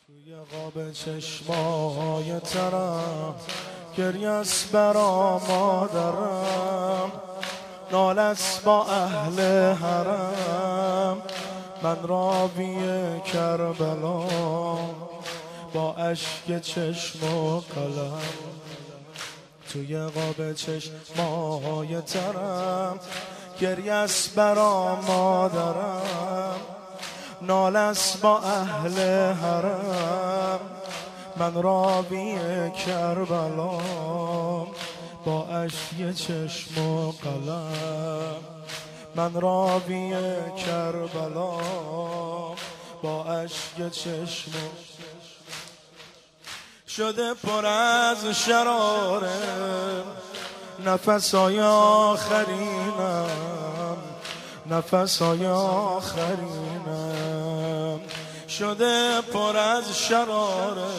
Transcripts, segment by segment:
توی قاب چشمای ترم گریه‌ست برا مادرم، ناله‌ست با اهل حرم. من راوی کربلا با اشک چشم و قلم. توی قاب چشمای ترم گریه‌ست برا مادرم، ناله‌ست با اهل حرم. من راوی کربلا با اشک چشم و قلم. من راوی کربلا با اشک چشم شده پر از شراره. نفسای آخرینم، نفسای آخرینم شده پر از شراره.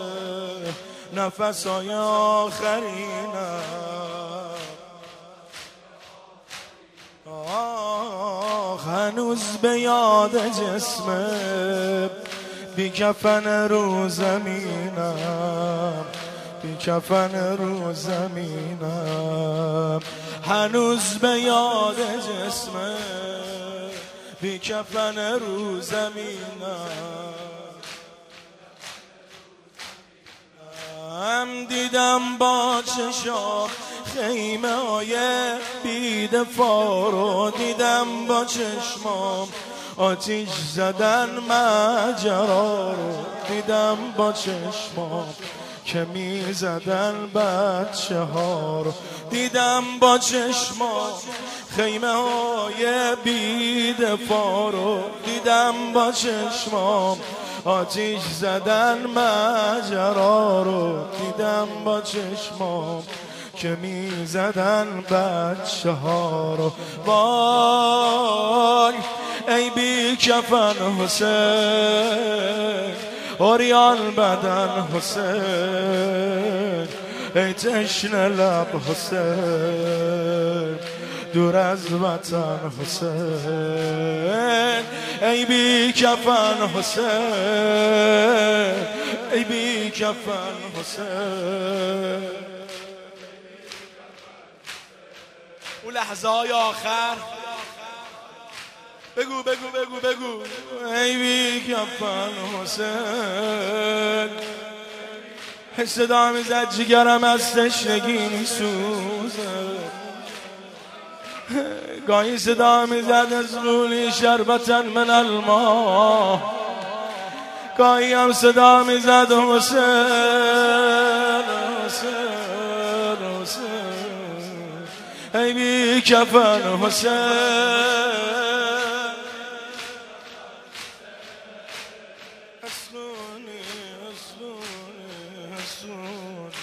نفسای آخرینم هنوز به یاد جسمه بی کفن رو زمینم، بی کفن رو زمینم. هنوز به یاد جسمه بی کفن رو زمینم. دیدم با چشام خیمه های بی‌دفاع رو، دیدم با چشمام آتیش زدن ماجرا رو، دیدم با چشمام که می زدن بچه ها رو، دیدم با چشمام خیمه های بی‌دفاع رو، دیدم با چشمام آتیش زدن ماجرا رو، دیدم با چشمام که می زدن بچه ها رو. وای ای بی کفن حسین، اوریان بدن حسین، ای تشنه لب حسین، دور از وطن حسین. ای بی کفن حسین، ای بی کفن حسین. اون لحظه های آخر بگو بگو بگو بگو. ای بی کفن حسین، صدا میزد جگرم از تشنگی میسوزه. گاهی صدا میزد از غولی شربتا من الماء، گاهی هم صدا میزد حسین حسین حسین، ای بی کفن حسین. حسونی حسونی حسونی.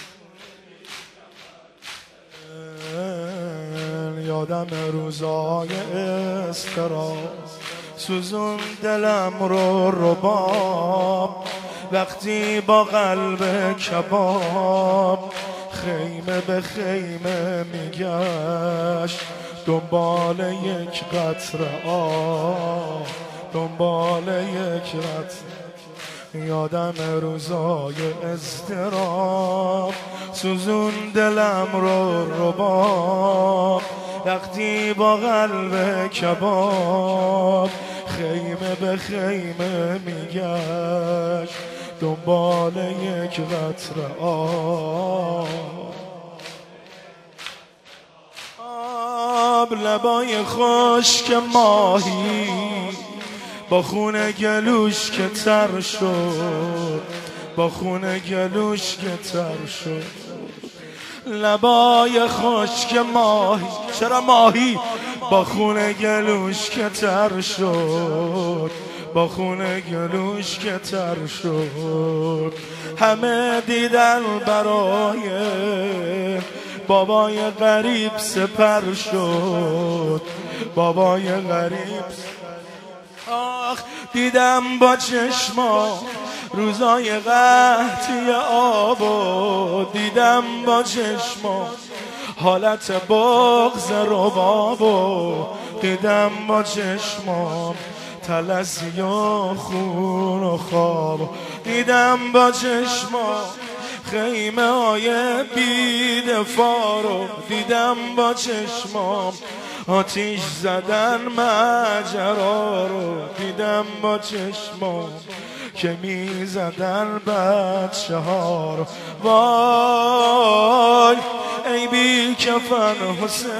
یادم روزای استراز سوزون دلم رو رباب، وقتی با قلب کباب خیمه به خیمه میگشت دنبال یک قطره آب، دنبال یک قطره. یادم روزای اضطراب سوزون دلم رو رباب، وقتی با قلب کباب خیمه به خیمه میگشت دنبال یک قطره آب. لبای خشک ماهی با خون گلوش که تر شد، با خون گلوش که تر شد. لبای خشک ماهی، چرا ماهی؟ با خون گلوش که تر شد، با خون گلوش که تر شد. همه دیدن برای بابای غریب سپر شد، بابای غریب. آخ دیدم با چشما روزای قحطی آبو، دیدم با چشما حالت بغض ربابو، دیدم با چشمام تلسی و خون و خواب. دیدم با چشمام خیمه های بیدفاع رو، دیدم با چشمام آتیش زدن ماجرا رو، دیدم با چشمام که می زدن بچه ها رو. وای ای بی کفن حسین،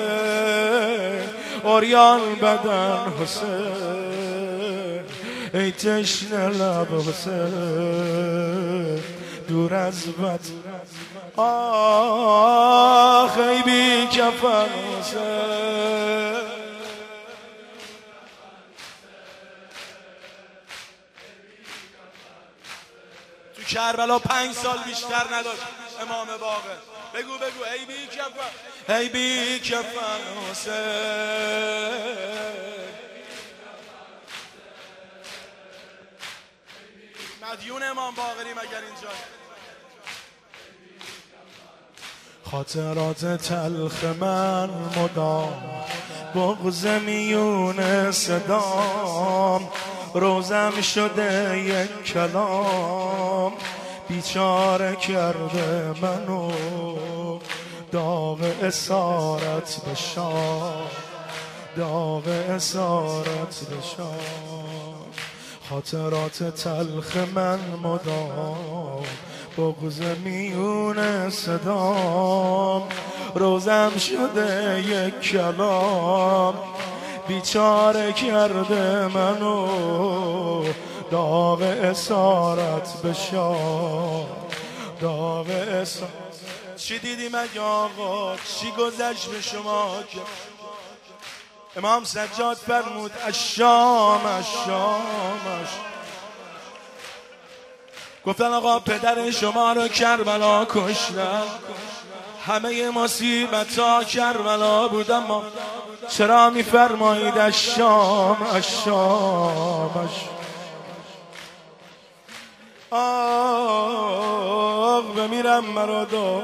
عریان بدن حسین، ای تشنه لب حسین، دور از وطن. آخ ای بی کفن حسین. تو کربلا 5 سال بیشتر نداشت امام باقر. بگو ای بی کفن، ای بی کفن حسین. مدیون امام باقریم اگر اینجا. خاطرات تلخ من مدام، بغض میون صدام، روزم شده یک کلام، بیچاره کرده منو، داغ اسارت بشام، داغ اسارت بشام. خاطرات تلخ من مدام، بغض میون صدام، روزم شده یک کلام، بیچاره کرده منو، داغ اسارت بشام، داغ اسارت. چی دیدی مگه آقا، چی گذشت به شما که امام سجاد فرمود الشام الشام. گفتن آقا پدر شما رو کربلا کشتن، همه مصیبت ها کربلا بود، اما چرا میفرمایید الشام الشام. آه بمیرم مراد،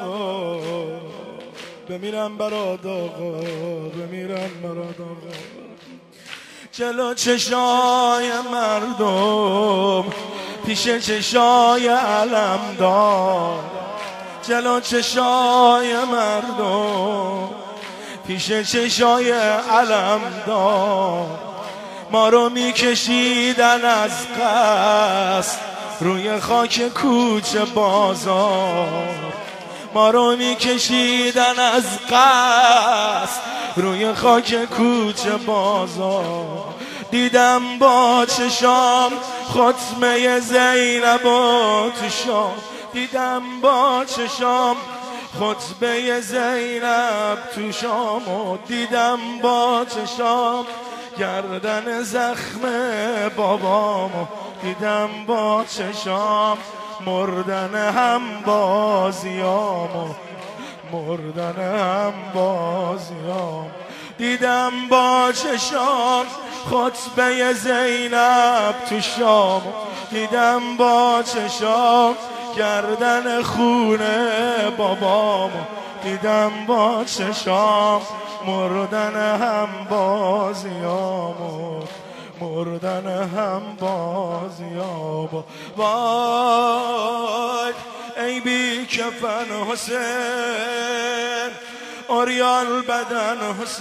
بمیرم براد آقا، بمیرم براد آقا. جلو چشای مردم، پیش چشای علمدار، جلو چشای مردم، پیش چشای علمدار، ما رو میکشیدن از قصد روی خاک کوچه بازار، ما رو میکشیدن از قصد روی خاک کوچه بازار. دیدم با چشام ختمه زینب و تو شام، دیدم با چشام خطبه زینب تو شام، و دیدم با چشام گردن زخم بابامو، دیدم با چشام مردن هم بازیامو، مردن هم بازیام. دیدم با چشام خطبه زینب تو شام، دیدم با چشام گردن خونه بابامو، دیدم با چشام مردن هم بازیامو، مردن هم بازیامو. وای ای بی کفن حسین، عریان بدن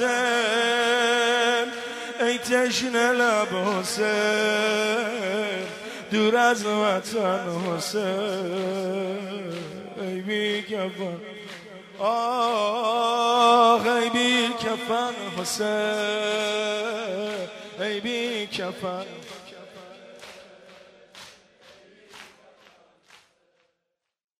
حسین، ای تشنه لب حسین، دور از وطن حسین، ای بی کفن. آه ای بی کفن حسین، ای بی کفن.